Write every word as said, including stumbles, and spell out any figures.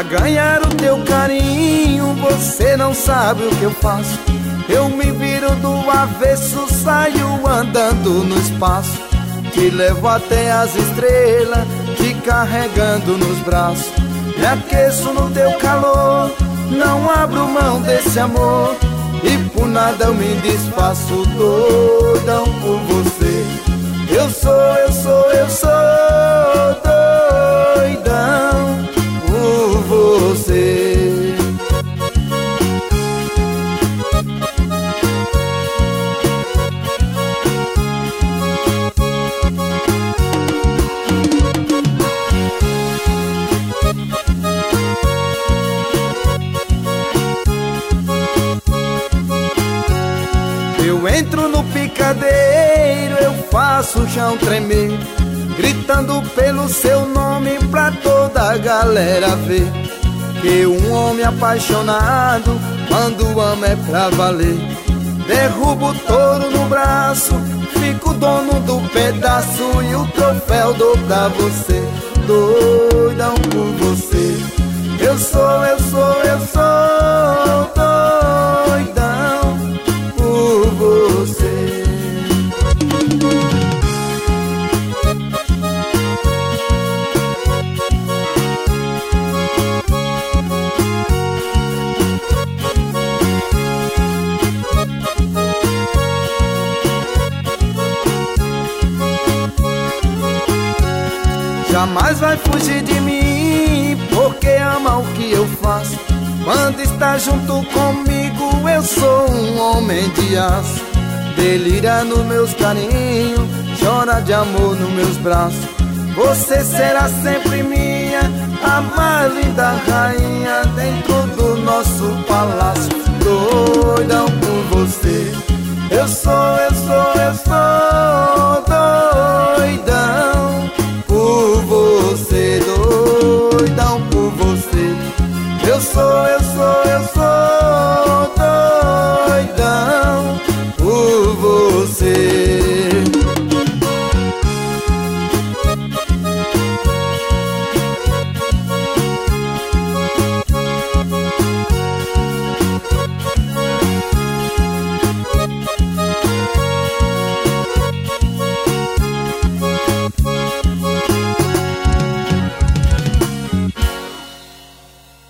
ganhar o teu carinho, você não sabe o que eu faço. Eu me viro do avesso, saio andando no espaço. Te levo até as estrelas, te carregando nos braços. Me aqueço no teu calor, não abro mão desse amor. E por nada eu me desfaço, doidão por você. Eu sou, eu sou, eu sou doidão por você. Eu entro no picadeiro, eu faço o chão tremer, gritando pelo seu nome pra toda a galera ver. Que um homem apaixonado, quando ama é pra valer. Derrubo o touro no braço, fico dono do pedaço, e o troféu dou pra você, doidão por você. Eu sou, eu sou, eu sou doidão por você. Jamais vai fugir de mim, porque ama o que eu faço. Quando está junto comigo, eu sou um homem de aço. Delira nos meus carinhos, chora de amor nos meus braços. Você será sempre minha, a mais linda rainha dentro do nosso palácio. Doidão por você. Eu sou, eu sou, eu sou